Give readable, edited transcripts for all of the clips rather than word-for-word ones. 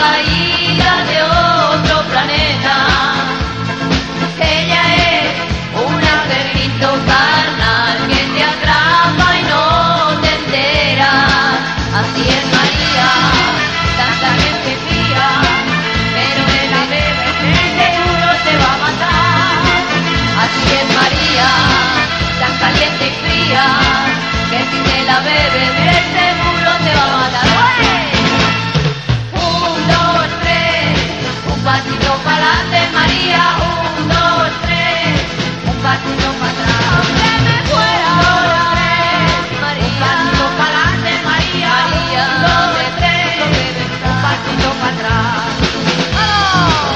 caída de otro planeta. Ella es un angelito carnal que te atrapa y no te enteras. Así es María, tan caliente y fría, pero en la bebé seguro te va a matar. Así es María, tan caliente y fría, que si te la bebes de seguro te va a matar. Un, dos, tres, un pasito para adelante María, un, dos, tres, un pasito para atrás. ¡Que me fuera! Un pasito para adelante María, un, dos, tres, un pasito para atrás. ¡Vamos!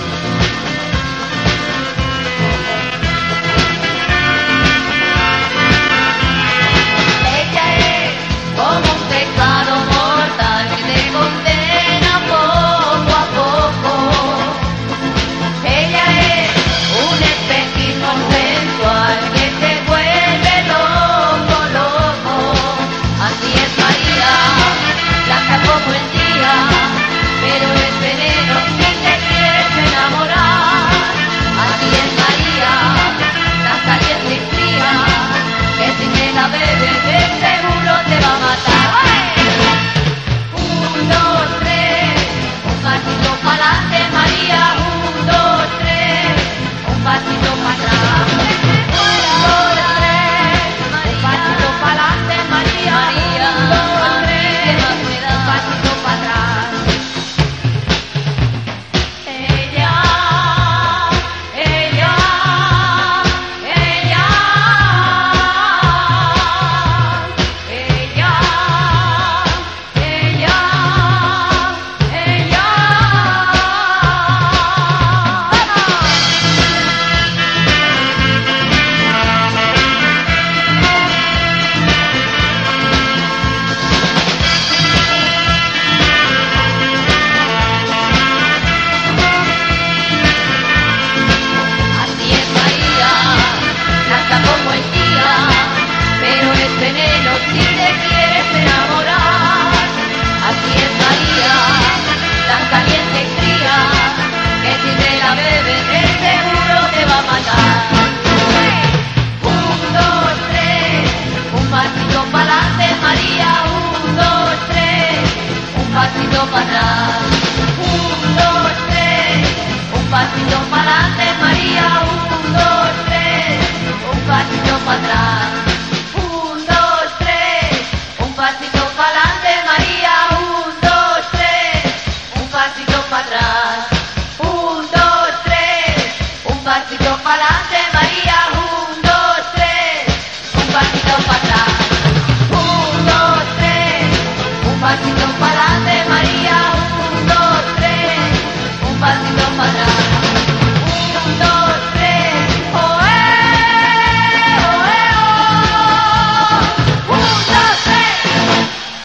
Ella es como un pecado mortal que te condena poco a poco. Ella es un espejismo sensual que te vuelve loco, loco. Así es María, blanca como el día, pero es veneno si te quieres enamorar. Así es María, tan caliente y fría, que si te la bebes de seguro te va a matar. Un, dos, tres, un pasito para adelante María, un, dos, tres, un pasito para atrás. Un, dos, tres, un pasito para adelante María, un, dos, tres, un pasito para atrás. Ella, ella, ella, ella, ella, ella. Así es María, blanca como el día, pero es veneno si te quieres enamorar. Así es María, tan caliente y fría, que si te la bebes de seguro te va a matar. Un, dos, tres, un pasito para adelante María, un, dos, tres, un pasito para atrás. Un, dos, tres, un pasito para adelante María, un, dos, tres, un pasito para atrás. Un, dos, tres, un pasito para adelante María, un, dos, tres, un pasito para atrás. Un, dos, tres, un pasito para adelante María, un, dos, tres, un pasito para atrás. Un, dos, tres, un pasito para